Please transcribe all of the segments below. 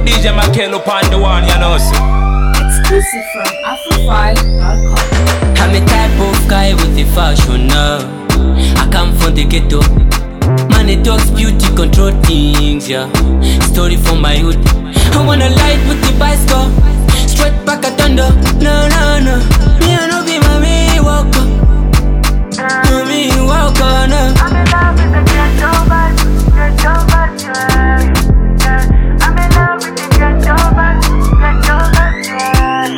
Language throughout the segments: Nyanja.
DJ Makel upon the one, you know, see. Exclusive from Afrofi.com. I'm a type of guy with the fashion now. I come from the ghetto. Money talks, beauty control things, yeah. Story from my hood. I wanna light with the bicycle. Straight back at thunder. No, no, no. Me I no be mommy walker. Mommy walker, no. I'm in love with the ghetto vibe, yeah. I'm in love with the ghetto vibe, yeah.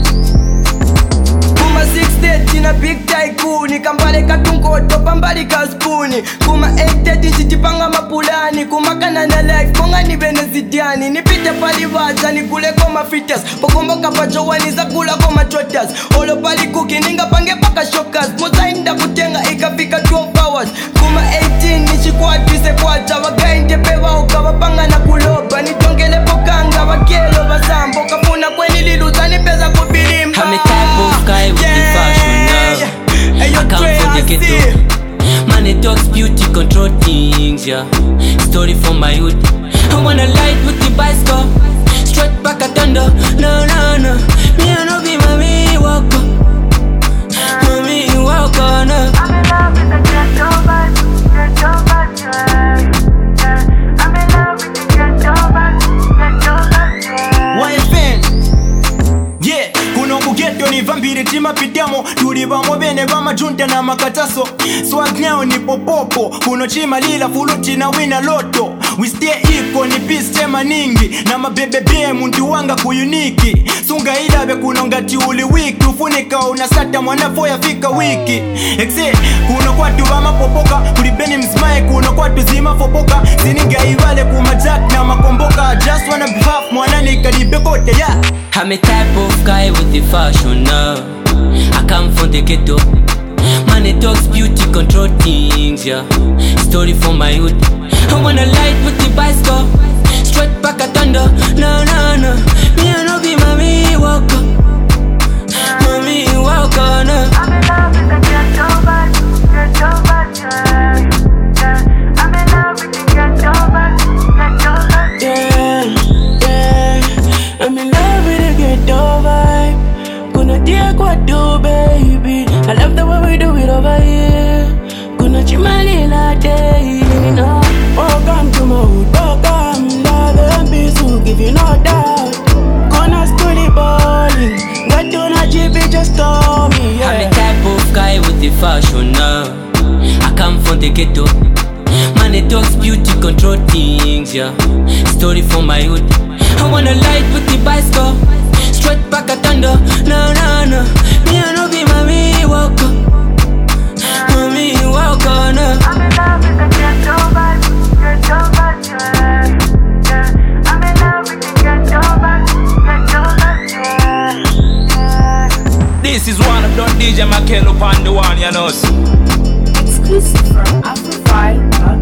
Kuma 630 na big tycoon, kambale katunkoto pambali ka spoon. Kuma 830 nchitipanga mapulani, kuma kanana life konga ni benezidiani. Nipite pali waza nikule koma fitas, pokomboka pachowani za kula koma trotters. Olo pali kuki ninga pange paka shockers, moza inda kutenga ikafika 12 hours. Kuma 18 nishikwatise kwacha, wagainde pewa ukawapanga na kuloba. Nitongele pokang wakelo basambo, kafuna kweni liluza nipeza kubilimba. I'm a type of guy with the fashion now. I come from the ghetto. Money talks, beauty control things, yeah. Story from my hood. I wanna light with the bicycle. Straight back at thunder. No, no, no. Me I no be mommy walker. Mommy walker, no. I'm in love with the ghetto vibe, yeah. I'm in love with the ghetto vibe, yeah. YFN yeah, kuno kugeto ni vampire tima pitamo. Tuli bamo bene bama junta na makataso. Swag nyao ni popopo. Kuno chima lila fuluti na wina loto. We stay iko ni peace tema ningi. Na mabebebe muntu wanga kuyuniki. Sunga ilabe kuno ngati uli wiki. Ufunika unasata mwanafo ya fika wiki. Exe kuno kwatu bama popoka. Kulibeni msmae kuno kwatu zima fopoka. Zininga iwale kumajak na makomboka. Just wanna be half mwanani kadibekote yeah. I'm a type of guy with the fashion now. I come from the ghetto. Money talks, beauty control things, yeah. Story from my hood. I wanna light with the bicycle. Straight back at thunder. No, no, no. Me I no be mommy walker. Mommy walker, no. I'm in love with the ghetto vibe, yeah. I'm in love with the ghetto vibe, Yeah. I'm in love with the ghetto vibe. Gonna take what do, baby. I love the way we do it over here. Gonna chimali la day, no. Welcome to my hood, welcome. Love and peace will give you no doubt. Gonna school balling. Got to not GB, just tell me, yeah. I'm a type of guy with the fashion now. I come from the ghetto. Money talks, beauty control things, yeah. Story from my hood. I wanna light with the bicycle. Straight back at thunder. No, no, no. Me I no be mommy walker. Mommy walker, no. I'm in love with the ghetto vibe, yeah. I'm in love with the ghetto vibe, yeah. This is one of the DJ Makel upon the one, you know, see. Exclusive from Afrofi.com.